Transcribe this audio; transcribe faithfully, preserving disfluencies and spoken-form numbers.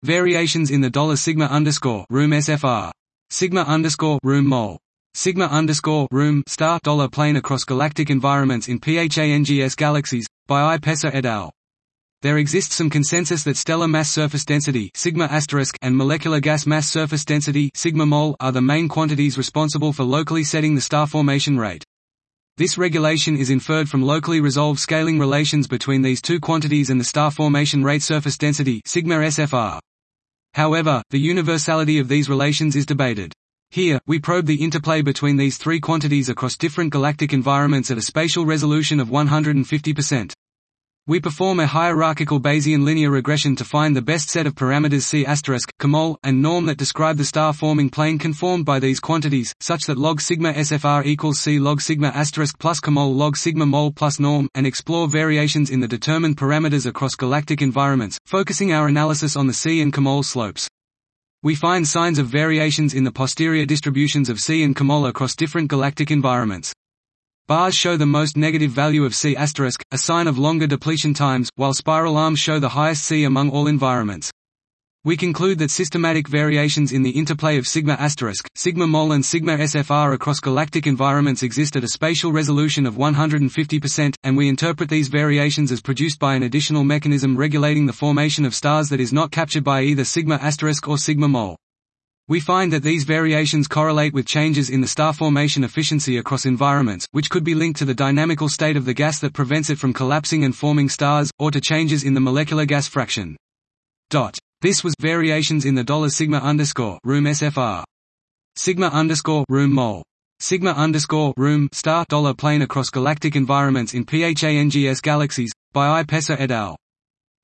Variations in the dollar sigma underscore room S F R. Sigma underscore room mole. Sigma underscore room star dollar plane across galactic environments in PHANGS galaxies, by I. Pesser et al. There exists some consensus that stellar mass surface density sigma asterisk and molecular gas mass surface density sigma mole are the main quantities responsible for locally setting the star formation rate. This regulation is inferred from locally resolved scaling relations between these two quantities and the star formation rate surface density sigma S F R. However, the universality of these relations is debated. Here, we probe the interplay between these three quantities across different galactic environments at a spatial resolution of one hundred fifty percent. We perform a hierarchical Bayesian linear regression to find the best set of parameters C*, Kmol, and norm that describe the star-forming plane conformed by these quantities, such that log sigma S F R equals C log sigma asterisk plus Kmol log sigma mole plus norm, and explore variations in the determined parameters across galactic environments, focusing our analysis on the C and Kmol slopes. We find signs of variations in the posterior distributions of C and Kmol across different galactic environments. Bars show the most negative value of C*, a sign of longer depletion times, while spiral arms show the highest C among all environments. We conclude that systematic variations in the interplay of sigma asterisk, sigma mole and sigma S F R across galactic environments exist at a spatial resolution of one hundred fifty percent, and we interpret these variations as produced by an additional mechanism regulating the formation of stars that is not captured by either sigma asterisk or sigma mole. We find that these variations correlate with changes in the star formation efficiency across environments, which could be linked to the dynamical state of the gas that prevents it from collapsing and forming stars, or to changes in the molecular gas fraction. Dot. This was variations in the dollar sigma underscore room S F R. Sigma underscore room mole. Sigma underscore room star dollar plane across galactic environments in PHANGS galaxies, by I. Pesser et al.